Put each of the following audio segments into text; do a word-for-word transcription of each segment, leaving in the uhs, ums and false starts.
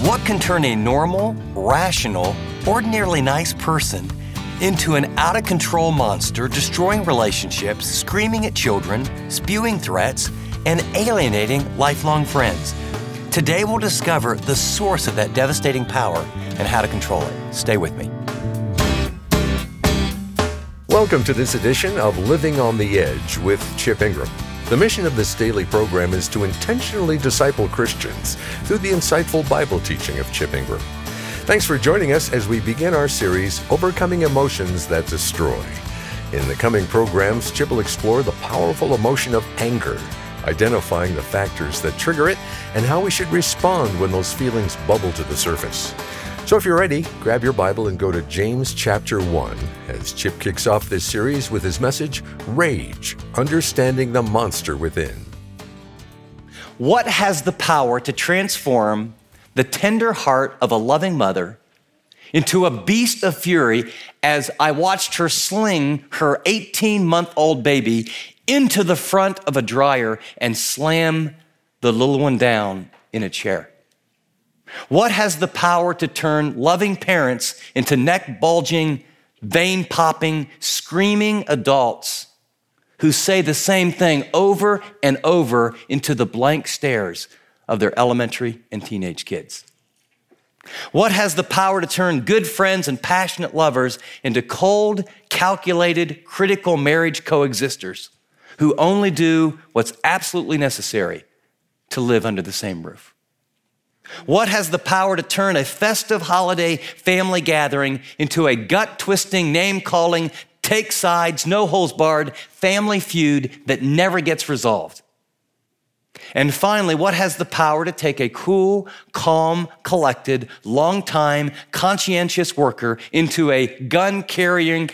What can turn a normal, rational, ordinarily nice person into an out-of-control monster, destroying relationships, screaming at children, spewing threats, and alienating lifelong friends? Today we'll discover the source of that devastating power and how to control it. Stay with me. Welcome to this edition of Living on the Edge with Chip Ingram. The mission of this daily program is to intentionally disciple Christians through the insightful Bible teaching of Chip Ingram. Thanks for joining us as we begin our series, Overcoming Emotions That Destroy. In the coming programs, Chip will explore the powerful emotion of anger, identifying the factors that trigger it and how we should respond when those feelings bubble to the surface. So if you're ready, grab your Bible and go to James chapter one as Chip kicks off this series with his message, Rage, Understanding the Monster Within. What has the power to transform the tender heart of a loving mother into a beast of fury as I watched her sling her eighteen-month-old baby into the front of a dryer and slam the little one down in a chair? What has the power to turn loving parents into neck-bulging, vein-popping, screaming adults who say the same thing over and over into the blank stares of their elementary and teenage kids? What has the power to turn good friends and passionate lovers into cold, calculated, critical marriage coexisters who only do what's absolutely necessary to live under the same roof? What has the power to turn a festive holiday family gathering into a gut-twisting, name-calling, take sides, no-holds-barred family feud that never gets resolved? And finally, what has the power to take a cool, calm, collected, long-time, conscientious worker into a gun-carrying,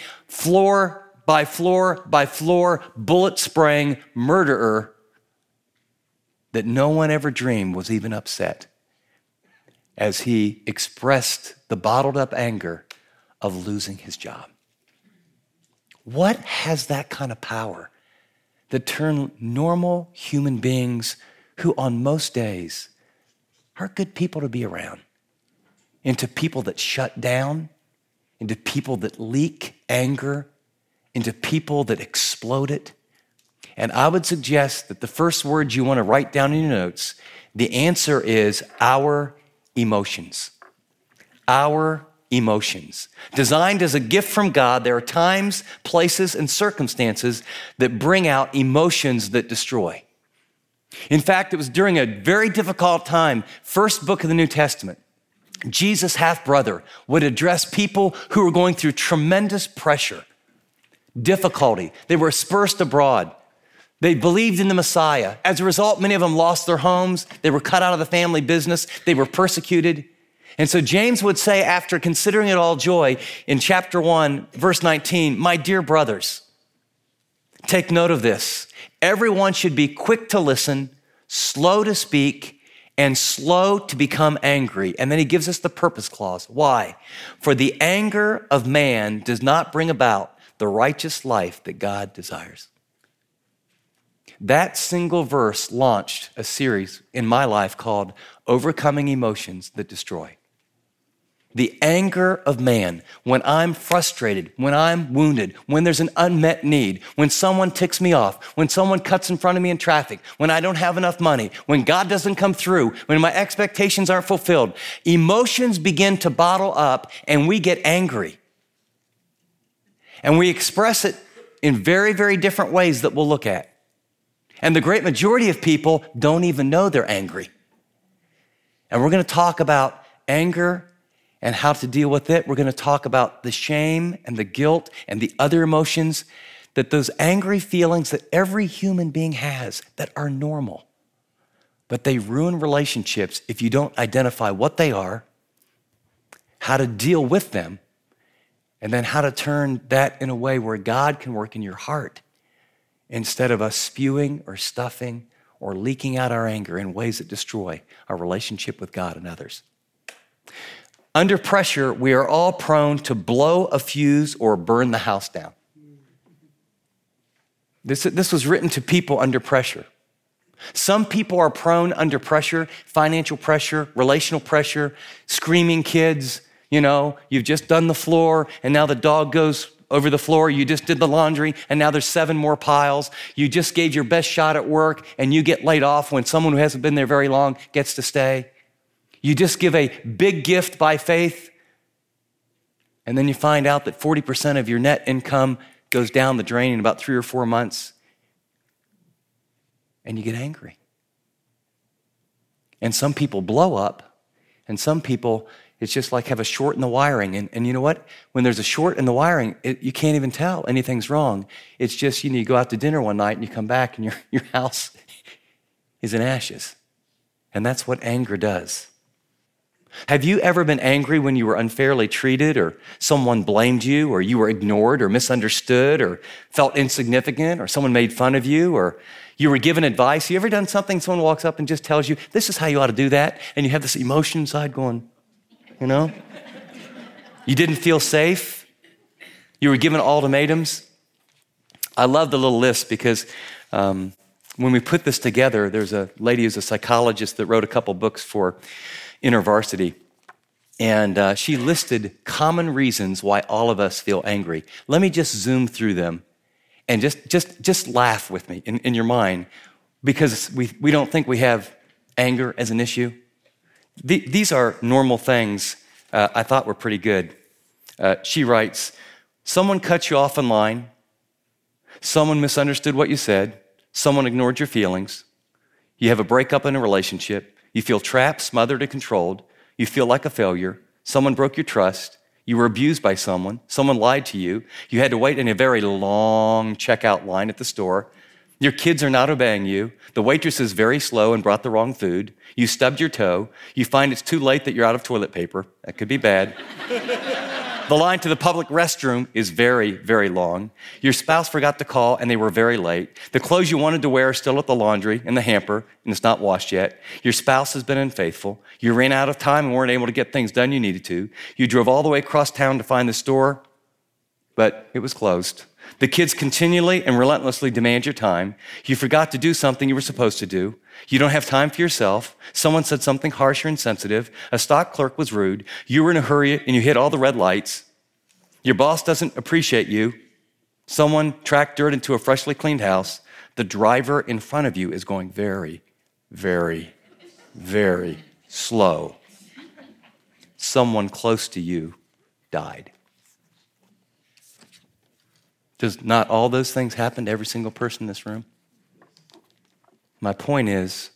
floor-by-floor-by-floor, bullet-spraying murderer that no one ever dreamed was even upset as he expressed the bottled-up anger of losing his job? What has that kind of power that turn normal human beings who on most days are good people to be around into people that shut down, into people that leak anger, into people that explode it? And I would suggest that the first words you want to write down in your notes, the answer is our emotions. Our emotions. Designed as a gift from God, there are times, places, and circumstances that bring out emotions that destroy. In fact, it was during a very difficult time, first book of the New Testament, Jesus' half-brother would address people who were going through tremendous pressure, difficulty. They were dispersed abroad. They believed in the Messiah. As a result, many of them lost their homes. They were cut out of the family business. They were persecuted. And so James would say, after considering it all joy, in chapter one, verse nineteen, my dear brothers, take note of this. Everyone should be quick to listen, slow to speak, and slow to become angry. And then he gives us the purpose clause. Why? For the anger of man does not bring about the righteous life that God desires. That single verse launched a series in my life called Overcoming Emotions That Destroy. The anger of man, when I'm frustrated, when I'm wounded, when there's an unmet need, when someone ticks me off, when someone cuts in front of me in traffic, when I don't have enough money, when God doesn't come through, when my expectations aren't fulfilled, emotions begin to bottle up and we get angry. And we express it in very, very different ways that we'll look at. And the great majority of people don't even know they're angry. And we're going to talk about anger and how to deal with it. We're going to talk about the shame and the guilt and the other emotions, that those angry feelings that every human being has that are normal, but they ruin relationships if you don't identify what they are, how to deal with them, and then how to turn that in a way where God can work in your heart, instead of us spewing or stuffing or leaking out our anger in ways that destroy our relationship with God and others. Under pressure, we are all prone to blow a fuse or burn the house down. This, this was written to people under pressure. Some people are prone under pressure, financial pressure, relational pressure, screaming kids. You know, you've just done the floor and now the dog goes over the floor. You just did the laundry and now there's seven more piles. You just gave your best shot at work and you get laid off when someone who hasn't been there very long gets to stay. You just give a big gift by faith and then you find out that forty percent of your net income goes down the drain in about three or four months. And you get angry. And some people blow up, and some people, it's just like have a short in the wiring. And, and you know what? When there's a short in the wiring, it, you can't even tell anything's wrong. It's just, you know, you go out to dinner one night and you come back and your, your house is in ashes. And that's what anger does. Have you ever been angry when you were unfairly treated or someone blamed you or you were ignored or misunderstood or felt insignificant or someone made fun of you or you were given advice? You ever done something, someone walks up and just tells you, this is how you ought to do that, and you have this emotion inside going, you know? You didn't feel safe. You were given ultimatums. I love the little list because um, when we put this together, there's a lady who's a psychologist that wrote a couple books for InterVarsity, and uh, she listed common reasons why all of us feel angry. Let me just zoom through them. And just just just laugh with me in, in your mind, because we, we don't think we have anger as an issue. The, these are normal things uh, I thought were pretty good. Uh, she writes, someone cut you off in line, someone misunderstood what you said, someone ignored your feelings, you have a breakup in a relationship, you feel trapped, smothered, and controlled, you feel like a failure, someone broke your trust, you were abused by someone, someone lied to you, you had to wait in a very long checkout line at the store, your kids are not obeying you, the waitress is very slow and brought the wrong food, you stubbed your toe, you find it's too late that you're out of toilet paper, that could be bad. The line to the public restroom is very, very long. Your spouse forgot to call and they were very late. The clothes you wanted to wear are still at the laundry in the hamper and it's not washed yet. Your spouse has been unfaithful. You ran out of time and weren't able to get things done you needed to. You drove all the way across town to find the store, but it was closed. The kids continually and relentlessly demand your time. You forgot to do something you were supposed to do. You don't have time for yourself. Someone said something harsh or insensitive. A stock clerk was rude. You were in a hurry and you hit all the red lights. Your boss doesn't appreciate you. Someone tracked dirt into a freshly cleaned house. The driver in front of you is going very, very, very slow. Someone close to you died. Does not all those things happen to every single person in this room? My point is,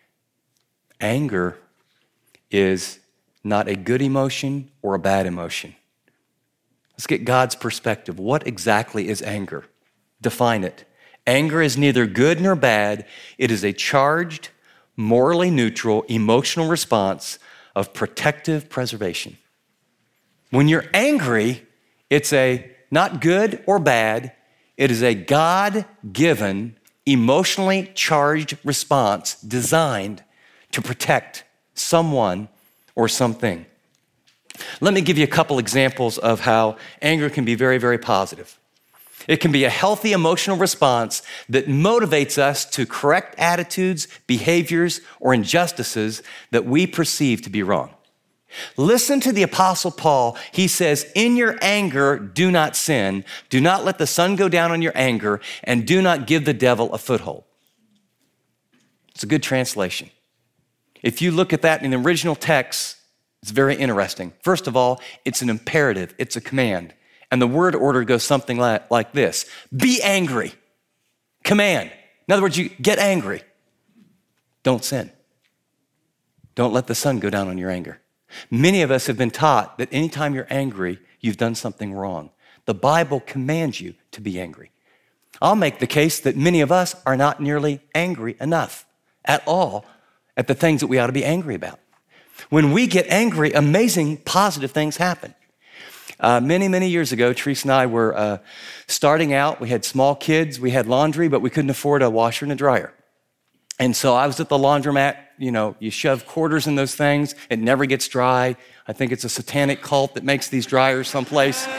anger is not a good emotion or a bad emotion. Let's get God's perspective. What exactly is anger? Define it. Anger is neither good nor bad. It is a charged, morally neutral, emotional response of protective preservation. When you're angry, it's a not good or bad. It is a God-given, emotionally charged response designed to protect someone or something. Let me give you a couple examples of how anger can be very, very positive. It can be a healthy emotional response that motivates us to correct attitudes, behaviors, or injustices that we perceive to be wrong. Listen to the Apostle Paul. He says, in your anger, do not sin. Do not let the sun go down on your anger, and do not give the devil a foothold. It's a good translation. If you look at that in the original text, it's very interesting. First of all, it's an imperative. It's a command. And the word order goes something like, like this. Be angry. Command. In other words, you get angry. Don't sin. Don't let the sun go down on your anger. Many of us have been taught that anytime you're angry, you've done something wrong. The Bible commands you to be angry. I'll make the case that many of us are not nearly angry enough at all at the things that we ought to be angry about. When we get angry, amazing positive things happen. Uh, many, many years ago, Teresa and I were uh, starting out. We had small kids, we had laundry, but we couldn't afford a washer and a dryer. And so I was at the laundromat. You know, you shove quarters in those things, it never gets dry. I think it's a satanic cult that makes these dryers someplace.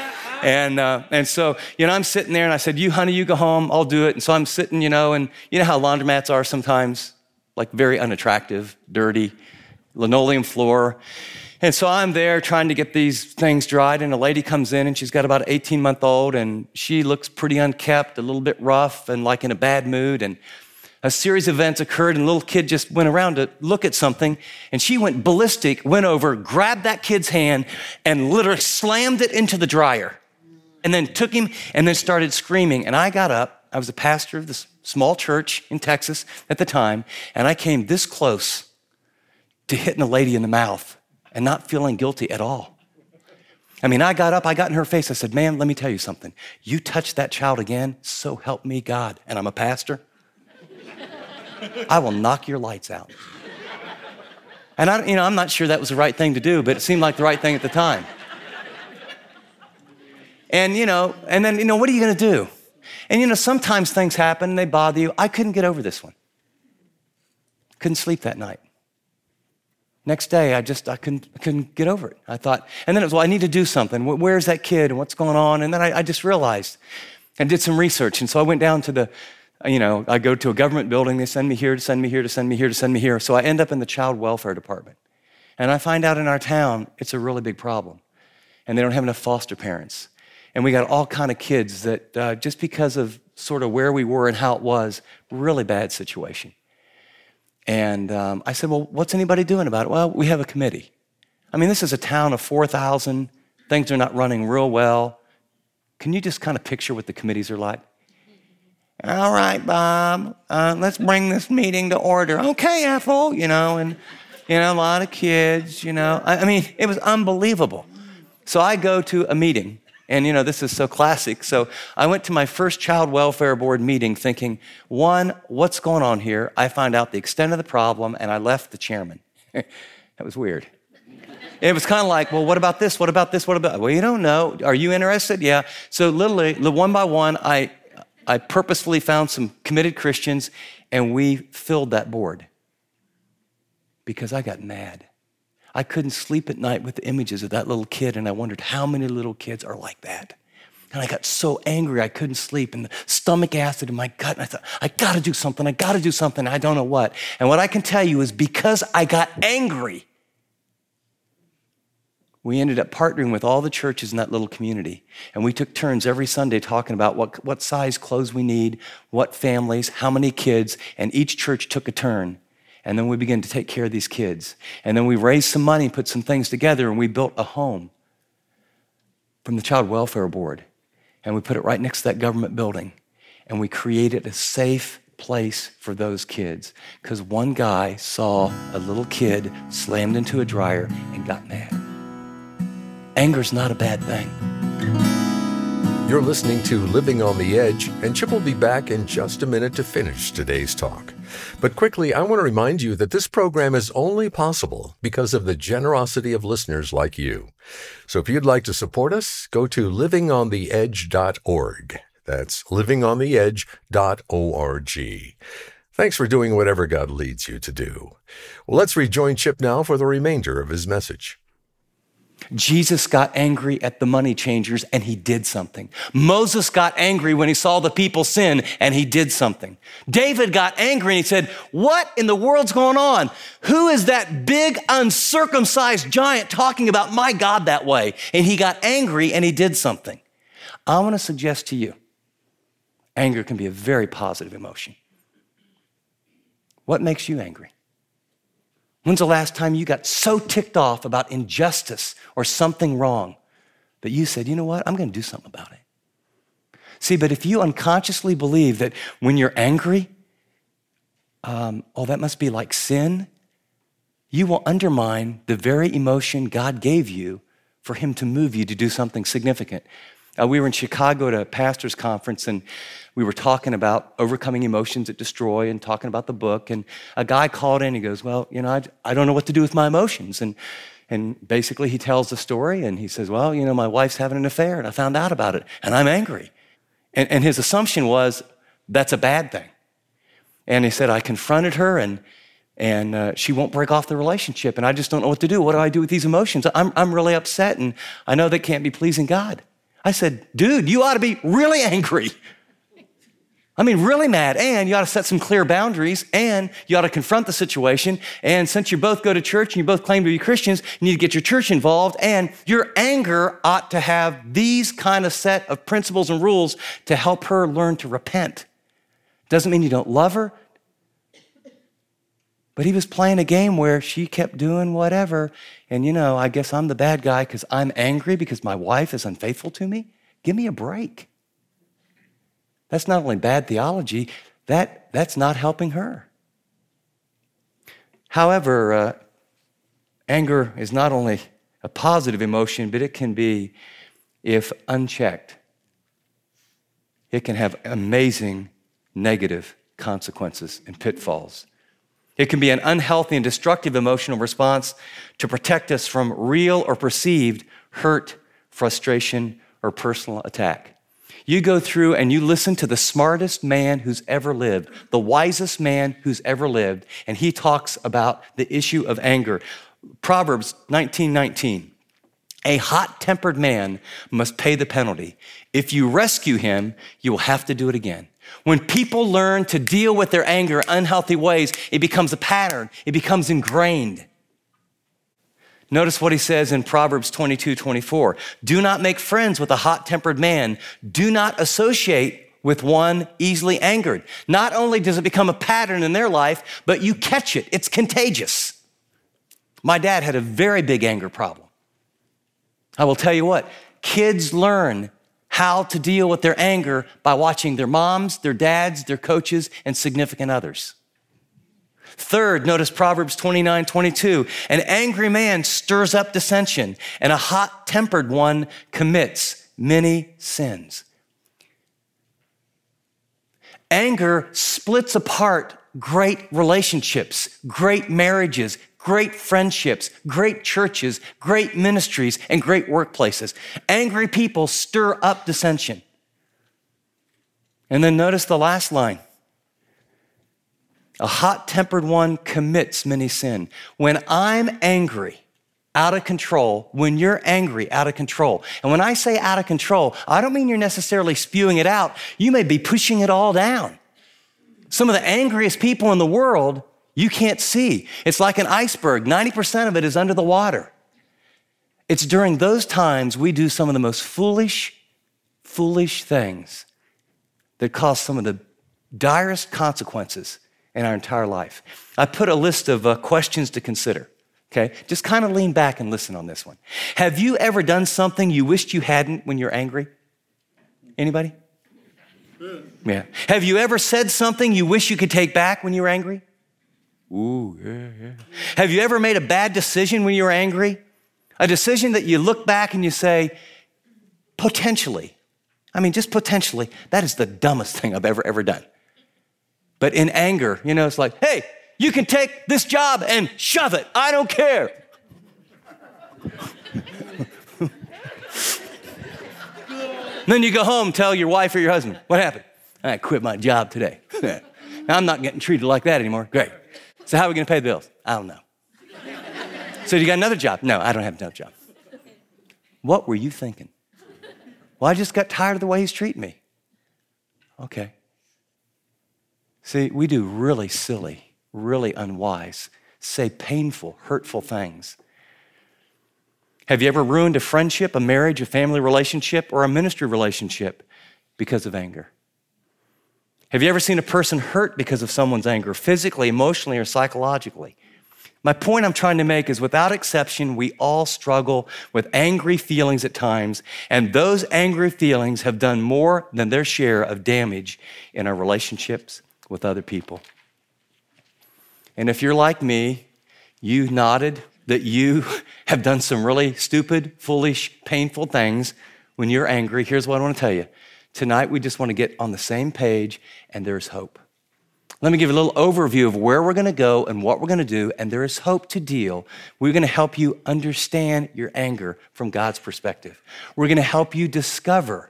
And uh, and so, you know, I'm sitting there and I said, you, honey, you go home, I'll do it. And so I'm sitting, you know, and you know how laundromats are sometimes, like very unattractive, dirty, linoleum floor. And so I'm there trying to get these things dried, and a lady comes in and she's got about an eighteen-month-old, and she looks pretty unkept, a little bit rough and like in a bad mood. And a series of events occurred, and a little kid just went around to look at something, and she went ballistic, went over, grabbed that kid's hand, and literally slammed it into the dryer, and then took him and then started screaming. And I got up. I was a pastor of this small church in Texas at the time, and I came this close to hitting a lady in the mouth and not feeling guilty at all. I mean, I got up, I got in her face, I said, ma'am, let me tell you something. You touch that child again, so help me God. And I'm a pastor. I will knock your lights out. And I, you know, I'm not sure that was the right thing to do, but it seemed like the right thing at the time. And, you know, and then, you know, what are you gonna do? And, you know, sometimes things happen, they bother you. I couldn't get over this one. Couldn't sleep that night. Next day, I just, I couldn't, I couldn't get over it. I thought, and then it was, well, I need to do something. Where's that kid and what's going on? And then I, I just realized, I did some research. And so I went down to the, you know, I go to a government building. They send me here to send me here to send me here to send me here. So I end up in the child welfare department. And I find out in our town, it's a really big problem. And they don't have enough foster parents. And we got all kind of kids that uh, just because of sort of where we were and how it was, really bad situation. And um, I said, well, what's anybody doing about it? Well, we have a committee. I mean, this is a town of four thousand. Things are not running real well. Can you just kind of picture what the committees are like? All right, Bob, uh, let's bring this meeting to order. Okay, Ethel, you know, and, you know, a lot of kids, you know. I, I mean, it was unbelievable. So I go to a meeting. And, you know, this is so classic. So I went to my first child welfare board meeting thinking, one, what's going on here? I found out the extent of the problem, and I left the chairman. That was weird. It was kind of like, well, what about this? What about this? What about, well, you don't know. Are you interested? Yeah. So literally, one by one, I, I purposefully found some committed Christians, and we filled that board because I got mad. I couldn't sleep at night with the images of that little kid, and I wondered how many little kids are like that. And I got so angry I couldn't sleep, and the stomach acid in my gut, and I thought, I gotta do something, I gotta do something, I don't know what. And what I can tell you is because I got angry, we ended up partnering with all the churches in that little community, and we took turns every Sunday talking about what, what size clothes we need, what families, how many kids, and each church took a turn. And then we began to take care of these kids. And then we raised some money, put some things together, and we built a home from the Child Welfare Board. And we put it right next to that government building. And we created a safe place for those kids. Because one guy saw a little kid slammed into a dryer and got mad. Anger's not a bad thing. You're listening to Living on the Edge, and Chip will be back in just a minute to finish today's talk. But quickly, I want to remind you that this program is only possible because of the generosity of listeners like you. So if you'd like to support us, go to living on the edge dot org. That's living on the edge dot org. Thanks for doing whatever God leads you to do. Well, let's rejoin Chip now for the remainder of his message. Jesus got angry at the money changers, and he did something. Moses got angry when he saw the people sin, and he did something. David got angry, and he said, what in the world's going on? Who is that big, uncircumcised giant talking about my God that way? And he got angry, and he did something. I want to suggest to you, anger can be a very positive emotion. What makes you angry? When's the last time you got so ticked off about injustice or something wrong that you said, you know what, I'm going to do something about it? See, but if you unconsciously believe that when you're angry, um, oh, that must be like sin, you will undermine the very emotion God gave you for him to move you to do something significant. Uh, we were in Chicago at a pastor's conference, and we were talking about overcoming emotions that destroy and talking about the book. And a guy called in, he goes, well, you know, I, I don't know what to do with my emotions. And, and basically he tells the story, and he says, well, you know, my wife's having an affair, and I found out about it, and I'm angry. And, and his assumption was, that's a bad thing. And he said, I confronted her, and and uh, she won't break off the relationship, and I just don't know what to do. What do I do with these emotions? I'm, I'm really upset, and I know that can't be pleasing God. I said, dude, you ought to be really angry. I mean, really mad. And you ought to set some clear boundaries, and you ought to confront the situation. And since you both go to church and you both claim to be Christians, you need to get your church involved. And your anger ought to have these kind of set of principles and rules to help her learn to repent. Doesn't mean you don't love her. But he was playing a game where she kept doing whatever. And, you know, I guess I'm the bad guy because I'm angry because my wife is unfaithful to me. Give me a break. That's not only bad theology, that, that's not helping her. However, uh, anger is not only a positive emotion, but it can be, if unchecked, it can have amazing negative consequences and pitfalls. It can be an unhealthy and destructive emotional response to protect us from real or perceived hurt, frustration, or personal attack. You go through and you listen to the smartest man who's ever lived, the wisest man who's ever lived, and he talks about the issue of anger. Proverbs nineteen nineteen. A hot-tempered man must pay the penalty. If you rescue him, you will have to do it again. When people learn to deal with their anger in unhealthy ways, it becomes a pattern. It becomes ingrained. Notice what he says in Proverbs twenty-two twenty-four. Do not make friends with a hot-tempered man. Do not associate with one easily angered. Not only does it become a pattern in their life, but you catch it. It's contagious. My dad had a very big anger problem. I will tell you what, kids learn how to deal with their anger by watching their moms, their dads, their coaches, and significant others. Third, notice Proverbs twenty-nine twenty-two. An angry man stirs up dissension, and a hot-tempered one commits many sins. Anger splits apart great relationships, great marriages, great friendships, great churches, great ministries, and great workplaces. Angry people stir up dissension. And then notice the last line. A hot-tempered one commits many sin. When I'm angry, out of control, when you're angry, out of control. And when I say out of control, I don't mean you're necessarily spewing it out. You may be pushing it all down. Some of the angriest people in the world you can't see. It's like an iceberg. ninety percent of it is under the water. It's during those times we do some of the most foolish, foolish things that cause some of the direst consequences in our entire life. I put a list of uh, questions to consider, okay? Just kind of lean back and listen on this one. Have you ever done something you wished you hadn't when you're angry? Anybody? Yeah. Have you ever said something you wish you could take back when you were angry? Ooh, yeah, yeah. Have you ever made a bad decision when you were angry? A decision that you look back and you say, potentially, I mean, just potentially, that is the dumbest thing I've ever, ever done. But in anger, you know, it's like, hey, you can take this job and shove it. I don't care. Then you go home, tell your wife or your husband, what happened? I quit my job today. Now I'm not getting treated like that anymore. Great. So how are we going to pay the bills? I don't know. So you got another job? No, I don't have another job. What were you thinking? Well, I just got tired of the way he's treating me. Okay. See, we do really silly, really unwise, say painful, hurtful things. Have you ever ruined a friendship, a marriage, a family relationship, or a ministry relationship because of anger? Have you ever seen a person hurt because of someone's anger, physically, emotionally, or psychologically? My point I'm trying to make is, without exception, we all struggle with angry feelings at times, and those angry feelings have done more than their share of damage in our relationships with other people. And if you're like me, you nodded that you have done some really stupid, foolish, painful things when you're angry. Here's what I want to tell you. Tonight, we just want to get on the same page, and there's hope. Let me give you a little overview of where we're going to go and what we're going to do, and there is hope to deal. We're going to help you understand your anger from God's perspective. We're going to help you discover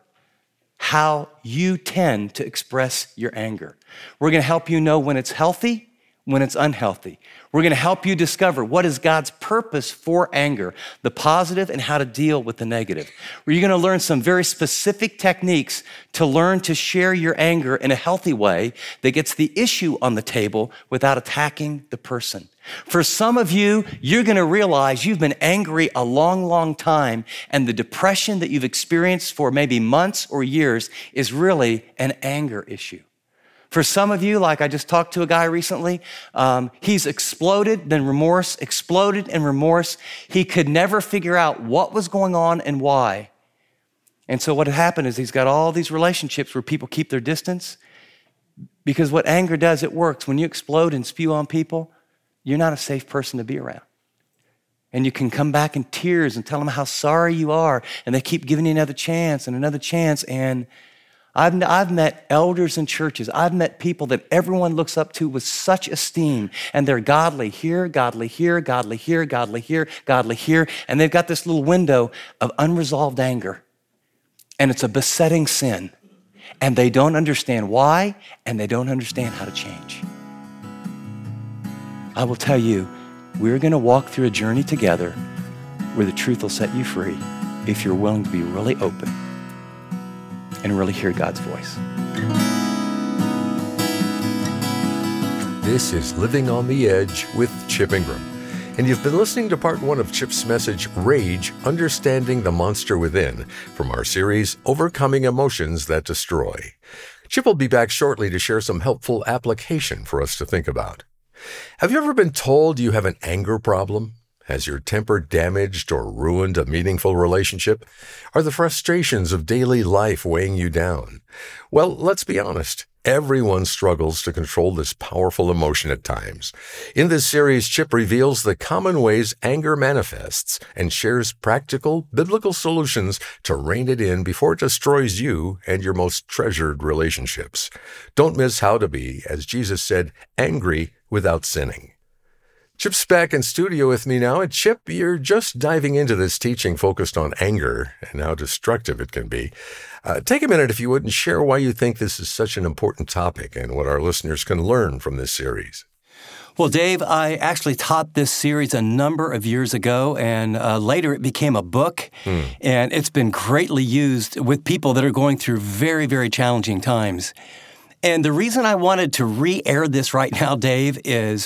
how you tend to express your anger. We're going to help you know when it's healthy, when it's unhealthy. We're going to help you discover what is God's purpose for anger, the positive, and how to deal with the negative. You're going to learn some very specific techniques to learn to share your anger in a healthy way that gets the issue on the table without attacking the person. For some of you, you're going to realize you've been angry a long, long time, and the depression that you've experienced for maybe months or years is really an anger issue. For some of you, like I just talked to a guy recently, um, he's exploded, then remorse, exploded and remorse. He could never figure out what was going on and why. And so what had happened is he's got all these relationships where people keep their distance, because what anger does, it works. When you explode and spew on people, you're not a safe person to be around. And you can come back in tears and tell them how sorry you are, and they keep giving you another chance and another chance. And I've, I've met elders in churches. I've met people that everyone looks up to with such esteem, and they're godly here, godly here, godly here, godly here, godly here, and they've got this little window of unresolved anger, and it's a besetting sin, and they don't understand why, and they don't understand how to change. I will tell you, we're going to walk through a journey together where the truth will set you free if you're willing to be really open and really hear God's voice. This is Living on the Edge with Chip Ingram. And you've been listening to part one of Chip's message, Rage, Understanding the Monster Within, from our series, Overcoming Emotions That Destroy. Chip will be back shortly to share some helpful application for us to think about. Have you ever been told you have an anger problem? Has your temper damaged or ruined a meaningful relationship? Are the frustrations of daily life weighing you down? Well, let's be honest. Everyone struggles to control this powerful emotion at times. In this series, Chip reveals the common ways anger manifests and shares practical, biblical solutions to rein it in before it destroys you and your most treasured relationships. Don't miss how to be, as Jesus said, angry without sinning. Chip's back in studio with me now. And Chip, you're just diving into this teaching focused on anger and how destructive it can be. Uh, take a minute, if you would, and share why you think this is such an important topic and what our listeners can learn from this series. Well, Dave, I actually taught this series a number of years ago, and uh, later it became a book, hmm. and it's been greatly used with people that are going through very, very challenging times. And the reason I wanted to re-air this right now, Dave, is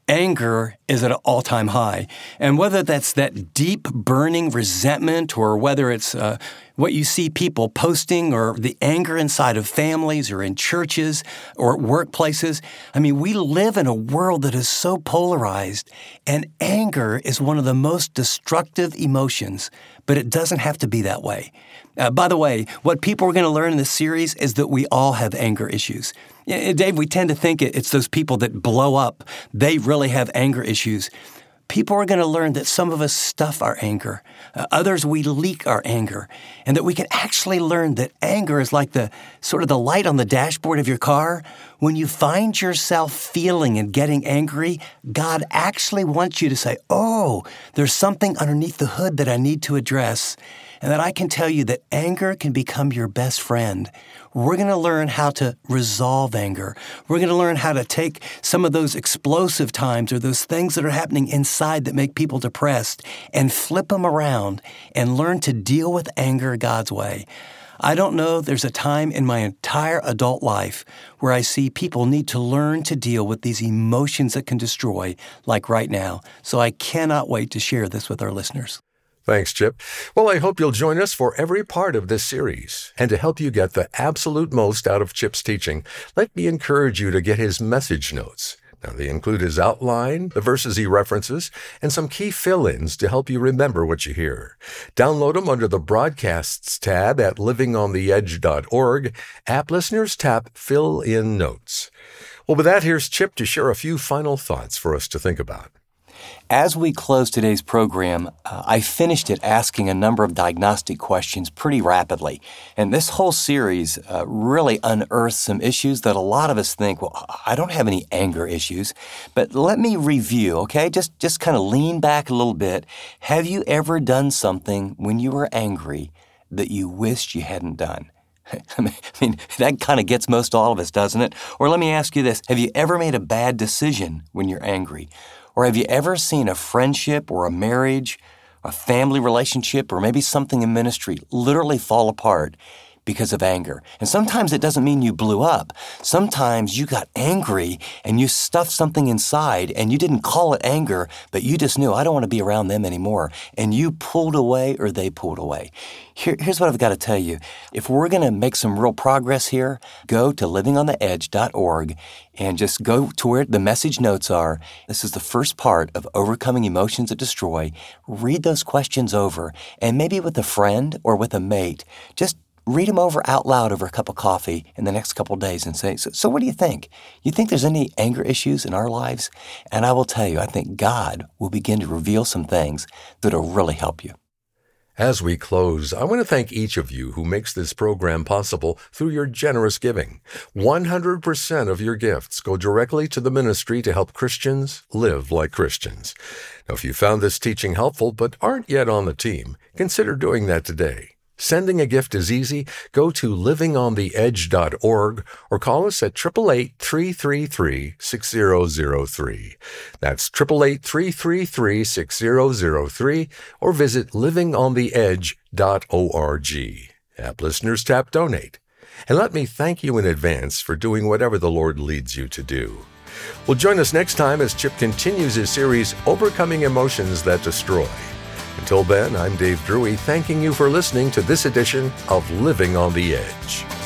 anger is at an all-time high. And whether that's that deep, burning resentment, or whether it's uh, what you see people posting, or the anger inside of families or in churches or workplaces, I mean, we live in a world that is so polarized, and anger is one of the most destructive emotions, but it doesn't have to be that way. Uh, by the way, what people are going to learn in this series is that we all have anger issues. Dave, we tend to think it's those people that blow up. They really have anger issues. People are going to learn that some of us stuff our anger. Uh, others, we leak our anger. And that we can actually learn that anger is like the sort of the light on the dashboard of your car. When you find yourself feeling and getting angry, God actually wants you to say, oh, there's something underneath the hood that I need to address. And that I can tell you that anger can become your best friend. We're going to learn how to resolve anger. We're going to learn how to take some of those explosive times or those things that are happening inside that make people depressed and flip them around and learn to deal with anger God's way. I don't know there's a time in my entire adult life where I see people need to learn to deal with these emotions that can destroy, like right now. So I cannot wait to share this with our listeners. Thanks, Chip. Well, I hope you'll join us for every part of this series. And to help you get the absolute most out of Chip's teaching, let me encourage you to get his message notes. Now, they include his outline, the verses he references, and some key fill-ins to help you remember what you hear. Download them under the Broadcasts tab at living on the edge dot org. App listeners tap Fill in Notes. Well, with that, here's Chip to share a few final thoughts for us to think about. As we close today's program, uh, I finished it asking a number of diagnostic questions pretty rapidly. And this whole series uh, really unearthed some issues that a lot of us think, well, I don't have any anger issues. But let me review, okay? Just, just kind of lean back a little bit. Have you ever done something when you were angry that you wished you hadn't done? I mean, that kind of gets most all of us, doesn't it? Or let me ask you this. Have you ever made a bad decision when you're angry? Or have you ever seen a friendship or a marriage, a family relationship, or maybe something in ministry literally fall apart because of anger? And sometimes it doesn't mean you blew up. Sometimes you got angry and you stuffed something inside and you didn't call it anger, but you just knew, I don't want to be around them anymore. And you pulled away or they pulled away. Here, here's what I've got to tell you. If we're going to make some real progress here, go to living on the edge dot org and just go to where the message notes are. This is the first part of Overcoming Emotions That Destroy. Read those questions over, and maybe with a friend or with a mate, just read them over out loud over a cup of coffee in the next couple of days and say, so, so what do you think? You think there's any anger issues in our lives? And I will tell you, I think God will begin to reveal some things that will really help you. As we close, I want to thank each of you who makes this program possible through your generous giving. one hundred percent of your gifts go directly to the ministry to help Christians live like Christians. Now, if you found this teaching helpful but aren't yet on the team, consider doing that today. Sending a gift is easy. Go to living on the edge dot org or call us at eight eight eight, three three three, six zero zero three. That's eight eight eight, three three three, six zero zero three or visit living on the edge dot org. App listeners tap Donate. And let me thank you in advance for doing whatever the Lord leads you to do. Well, join us next time as Chip continues his series, Overcoming Emotions That Destroy. Until then, I'm Dave Drury, thanking you for listening to this edition of Living on the Edge.